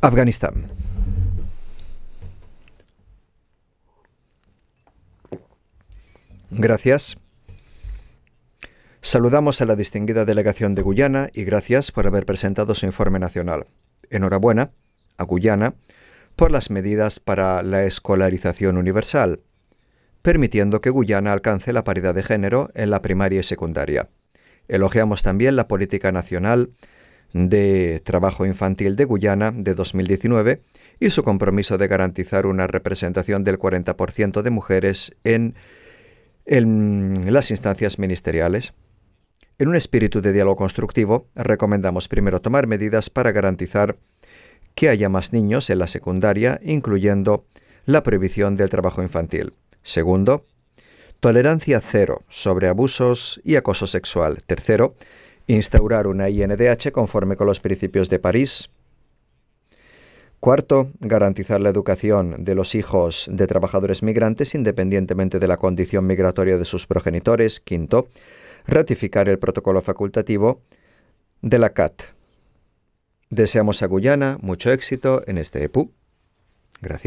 Afganistán. Gracias. Saludamos a la distinguida delegación de Guyana y gracias por haber presentado su informe nacional. Enhorabuena a Guyana por las medidas para la escolarización universal, permitiendo que Guyana alcance la paridad de género en la primaria y secundaria. Elogiamos también la Política Nacional de Trabajo Infantil de Guyana de 2019 y su compromiso de garantizar una representación del 40% de mujeres en las instancias ministeriales. En un espíritu de diálogo constructivo, recomendamos primero tomar medidas para garantizar que haya más niños en la secundaria, incluyendo la prohibición del trabajo infantil. Segundo, tolerancia cero sobre abusos y acoso sexual. Tercero, instaurar una INDH conforme con los principios de París. Cuarto, garantizar la educación de los hijos de trabajadores migrantes independientemente de la condición migratoria de sus progenitores. Quinto, ratificar el protocolo facultativo de la CAT. Deseamos a Guyana mucho éxito en este EPU. Gracias.